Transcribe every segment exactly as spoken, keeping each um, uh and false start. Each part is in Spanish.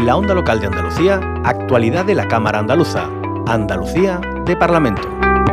En la onda local de Andalucía, actualidad de la Cámara Andaluza. Andalucía de Parlamento.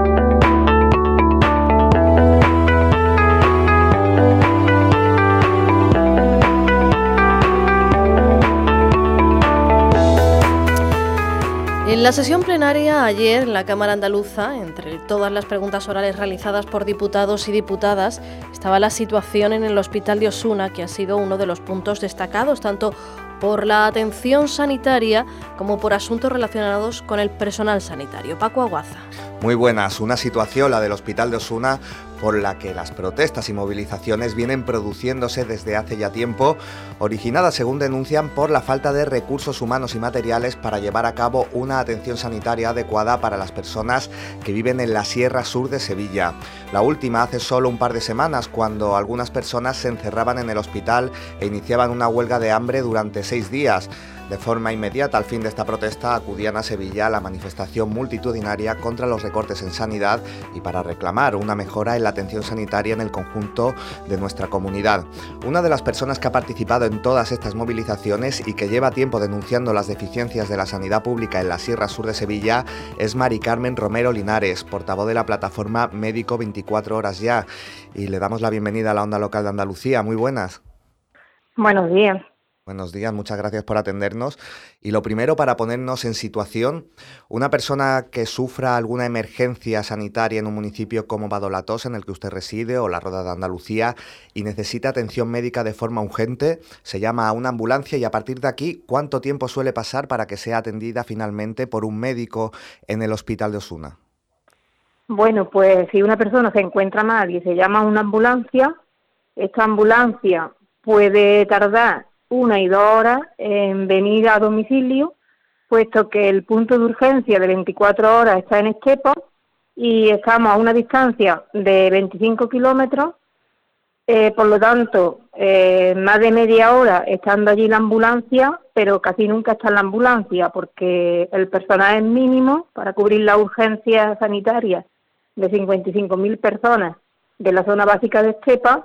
En la sesión plenaria ayer en la Cámara Andaluza, entre todas las preguntas orales realizadas por diputados y diputadas, estaba la situación en el Hospital de Osuna, que ha sido uno de los puntos destacados, tanto por la atención sanitaria como por asuntos relacionados con el personal sanitario. Paco Aguaza. Muy buenas. Una situación, la del Hospital de Osuna, por la que las protestas y movilizaciones vienen produciéndose desde hace ya tiempo, originadas, según denuncian, por la falta de recursos humanos y materiales para llevar a cabo una atención sanitaria adecuada para las personas que viven en la Sierra Sur de Sevilla. La última hace solo un par de semanas, cuando algunas personas se encerraban en el hospital e iniciaban una huelga de hambre durante seis días. De forma inmediata, al fin de esta protesta, acudían a Sevilla a la manifestación multitudinaria contra los recortes en sanidad y para reclamar una mejora en la atención sanitaria en el conjunto de nuestra comunidad. Una de las personas que ha participado en todas estas movilizaciones y que lleva tiempo denunciando las deficiencias de la sanidad pública en la Sierra Sur de Sevilla es Mari Carmen Romero Linares, portavoz de la plataforma Médico veinticuatro horas ya. Y le damos la bienvenida a la onda local de Andalucía. Muy buenas. Buenos días. Buenos días, muchas gracias por atendernos. Y lo primero, para ponernos en situación, una persona que sufra alguna emergencia sanitaria en un municipio como Badolatos, en el que usted reside, o la Roda de Andalucía, y necesita atención médica de forma urgente, se llama a una ambulancia y a partir de aquí, ¿cuánto tiempo suele pasar para que sea atendida finalmente por un médico en el Hospital de Osuna? Bueno, pues si una persona se encuentra mal y se llama a una ambulancia, esta ambulancia puede tardar una y dos horas en venir a domicilio, puesto que el punto de urgencia de veinticuatro horas está en Estepa y estamos a una distancia de veinticinco kilómetros, eh, por lo tanto, eh, más de media hora estando allí la ambulancia, pero casi nunca está en la ambulancia, porque el personal es mínimo para cubrir la urgencia sanitaria de cincuenta y cinco mil personas de la zona básica de Estepa,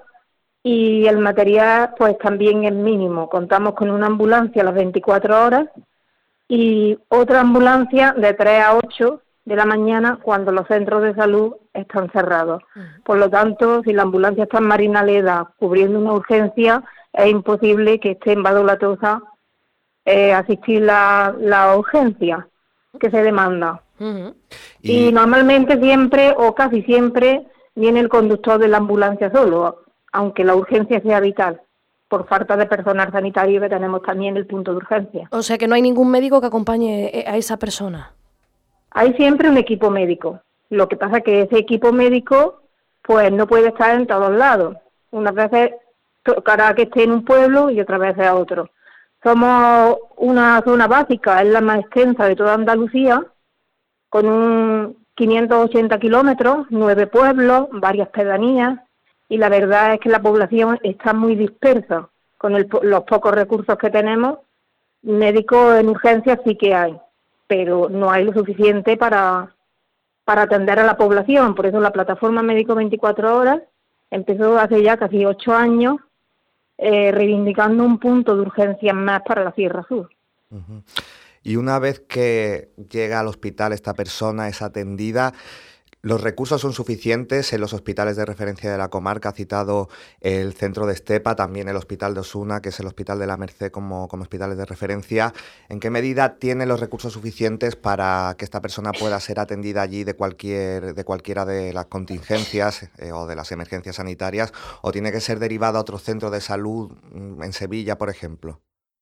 y el material pues también es mínimo. Contamos con una ambulancia a las veinticuatro horas y otra ambulancia de tres a ocho de la mañana cuando los centros de salud están cerrados. Por lo tanto, si la ambulancia está en Marinaleda cubriendo una urgencia, es imposible que esté en Badolatosa eh, asistir la, la urgencia que se demanda. Uh-huh. Y... y normalmente siempre o casi siempre viene el conductor de la ambulancia solo, aunque la urgencia sea vital, por falta de personal sanitario que tenemos también el punto de urgencia. O sea que no hay ningún médico que acompañe a esa persona. Hay siempre un equipo médico. Lo que pasa es que ese equipo médico pues no puede estar en todos lados. Unas veces tocará que esté en un pueblo y otras veces a otro. Somos una zona básica, es la más extensa de toda Andalucía, con un quinientos ochenta kilómetros, nueve pueblos, varias pedanías, y la verdad es que la población está muy dispersa. Con el, los pocos recursos que tenemos, médicos en urgencias sí que hay, pero no hay lo suficiente para, para atender a la población. Por eso la plataforma Médico veinticuatro horas empezó hace ya casi ocho años eh, reivindicando un punto de urgencias más para la Sierra Sur. Uh-huh. Y una vez que llega al hospital esta persona, es atendida, ¿los recursos son suficientes en los hospitales de referencia de la comarca? Ha citado el centro de Estepa, también el hospital de Osuna, que es el hospital de la Merced como, como hospitales de referencia. ¿En qué medida tiene los recursos suficientes para que esta persona pueda ser atendida allí de cualquier de cualquiera de las contingencias eh, o de las emergencias sanitarias? ¿O tiene que ser derivada a otro centro de salud en Sevilla, por ejemplo?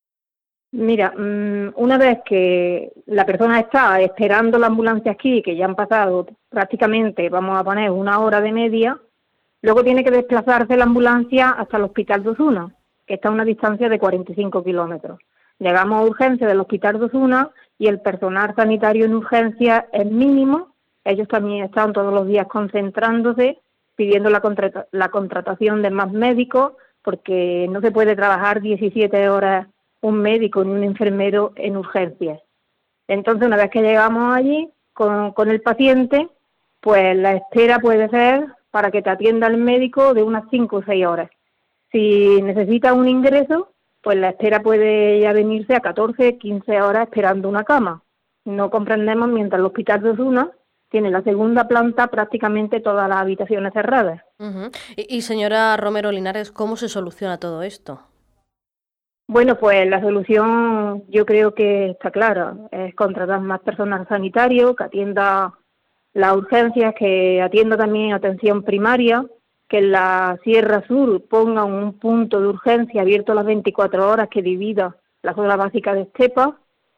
Mira, una vez que la persona está esperando la ambulancia aquí, que ya han pasado prácticamente, vamos a poner, una hora de media, luego tiene que desplazarse la ambulancia hasta el hospital de Osuna, que está a una distancia de cuarenta y cinco kilómetros. Llegamos a urgencia del hospital de Osuna y el personal sanitario en urgencia es mínimo. Ellos también están todos los días concentrándose, pidiendo la, contrata- la contratación de más médicos, porque no se puede trabajar diecisiete horas un médico ni un enfermero en urgencias. Entonces, una vez que llegamos allí con, con el paciente, pues la espera puede ser para que te atienda el médico de unas cinco o seis horas. Si necesitas un ingreso, pues la espera puede ya venirse a catorce, quince horas esperando una cama. No comprendemos mientras el Hospital de Osuna tiene la segunda planta prácticamente todas las habitaciones cerradas. Uh-huh. y, y señora Romero Linares, ¿cómo se soluciona todo esto? Bueno, pues la solución yo creo que está clara, es contratar más personal sanitario que atienda las urgencias, que atienda también atención primaria, que en la Sierra Sur ponga un punto de urgencia abierto las veinticuatro horas que divida la zona básica de Estepa,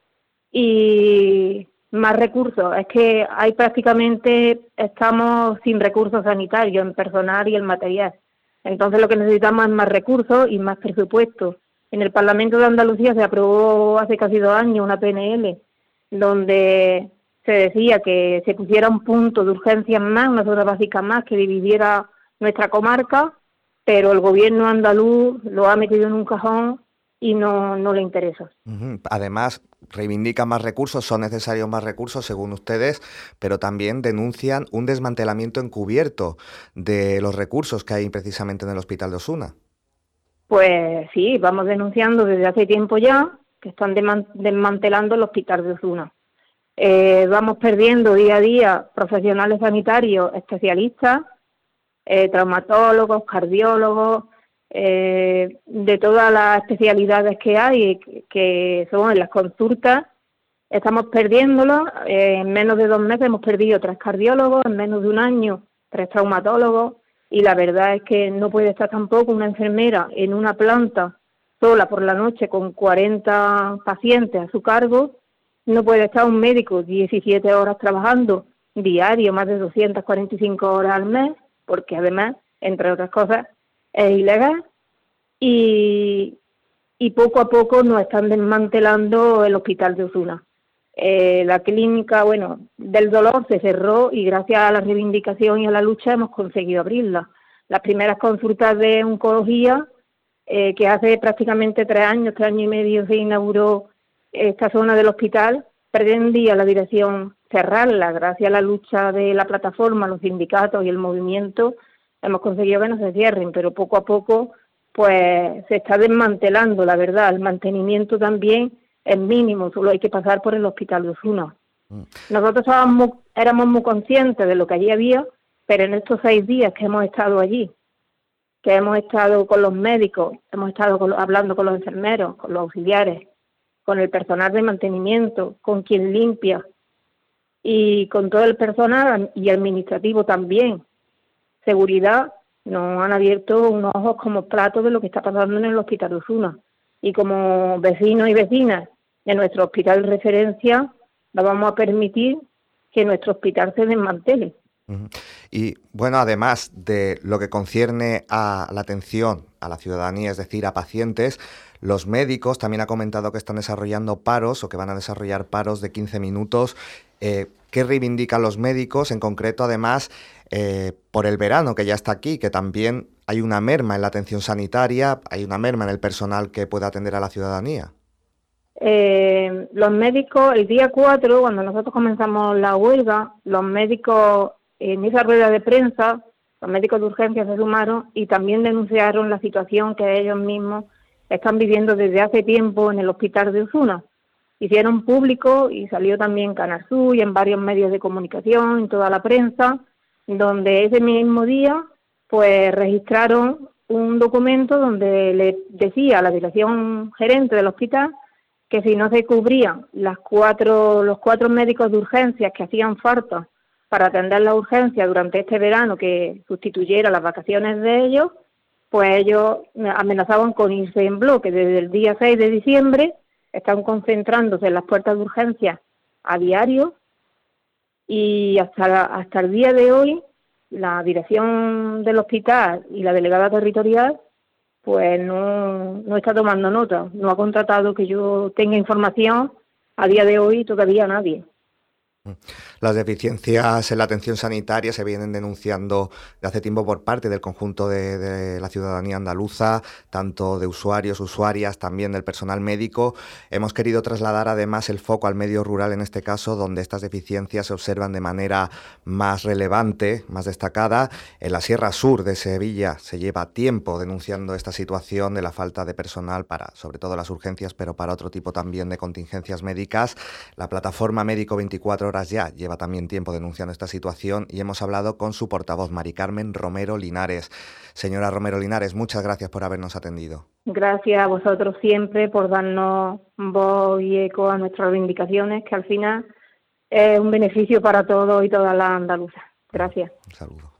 y más recursos. Es que hay prácticamente, estamos sin recursos sanitarios en personal y en material. Entonces lo que necesitamos es más recursos y más presupuesto. En el Parlamento de Andalucía se aprobó hace casi dos años una P N L donde se decía que se pusiera un punto de urgencia más, una zona básica más que dividiera nuestra comarca, pero el gobierno andaluz lo ha metido en un cajón y no, no le interesa. Uh-huh. Además, reivindican más recursos, son necesarios más recursos según ustedes, pero también denuncian un desmantelamiento encubierto de los recursos que hay precisamente en el Hospital de Osuna. Pues sí, vamos denunciando desde hace tiempo ya que están desmantelando el Hospital de Osuna. Eh, vamos perdiendo día a día profesionales sanitarios especialistas, eh, traumatólogos, cardiólogos, eh, de todas las especialidades que hay, que, que son en las consultas. Estamos perdiéndolos. Eh, en menos de dos meses hemos perdido tres cardiólogos, en menos de un año tres traumatólogos. Y la verdad es que no puede estar tampoco una enfermera en una planta sola por la noche con cuarenta pacientes a su cargo. No puede estar un médico diecisiete horas trabajando diario, más de doscientas cuarenta y cinco horas al mes, porque además, entre otras cosas, es ilegal. Y, y poco a poco nos están desmantelando el Hospital de Osuna. Eh, la clínica, bueno, del dolor se cerró y gracias a la reivindicación y a la lucha hemos conseguido abrirla. Las primeras consultas de oncología, eh, que hace prácticamente tres años, tres años y medio se inauguró esta zona del hospital, pretendía la dirección cerrarla. Gracias a la lucha de la plataforma, los sindicatos y el movimiento, hemos conseguido que no se cierren, pero poco a poco pues se está desmantelando, la verdad. El mantenimiento también es mínimo, solo hay que pasar por el Hospital de Osuna. Nosotros estábamos, éramos muy conscientes de lo que allí había, pero en estos seis días que hemos estado allí, que hemos estado con los médicos, hemos estado con, hablando con los enfermeros, con los auxiliares, con el personal de mantenimiento, con quien limpia y con todo el personal y administrativo también, seguridad, nos han abierto unos ojos como platos de lo que está pasando en el Hospital de Osuna. Y como vecinos y vecinas de nuestro hospital de referencia, no vamos a permitir que nuestro hospital se desmantele. Uh-huh. Y bueno, además de lo que concierne a la atención a la ciudadanía, es decir, a pacientes, los médicos también ha comentado que están desarrollando paros o que van a desarrollar paros de quince minutos. Eh, ¿Qué reivindican los médicos? En concreto, además, eh, por el verano que ya está aquí, que también hay una merma en la atención sanitaria, hay una merma en el personal que pueda atender a la ciudadanía. Eh, los médicos, el día cuatro, cuando nosotros comenzamos la huelga, los médicos en esa rueda de prensa, los médicos de urgencia se sumaron y también denunciaron la situación que ellos mismos están viviendo desde hace tiempo en el Hospital de Osuna. Hicieron público y salió también Canal Sur y en varios medios de comunicación, en toda la prensa, donde ese mismo día pues registraron un documento donde le decía a la dirección gerente del hospital que si no se cubrían las cuatro, los cuatro médicos de urgencias que hacían falta para atender la urgencia durante este verano, que sustituyera las vacaciones de ellos, pues ellos amenazaban con irse en bloque. Desde el día seis de diciembre están concentrándose en las puertas de urgencia a diario y hasta, hasta el día de hoy la dirección del hospital y la delegada territorial pues no, no está tomando nota, no ha contratado, que yo tenga información, a día de hoy todavía nadie. Las deficiencias en la atención sanitaria se vienen denunciando de hace tiempo por parte del conjunto de, de la ciudadanía andaluza, tanto de usuarios, usuarias, también del personal médico. Hemos querido trasladar además el foco al medio rural en este caso, donde estas deficiencias se observan de manera más relevante, más destacada. En la Sierra Sur de Sevilla se lleva tiempo denunciando esta situación de la falta de personal para, sobre todo, las urgencias, pero para otro tipo también de contingencias médicas. La plataforma Médico veinticuatro horas ya lleva también tiempo denunciando esta situación y hemos hablado con su portavoz, Mari Carmen Romero Linares. Señora Romero Linares, muchas gracias por habernos atendido. Gracias a vosotros siempre por darnos voz y eco a nuestras reivindicaciones, que al final es un beneficio para todos y todas las andaluzas. Gracias. Un saludo.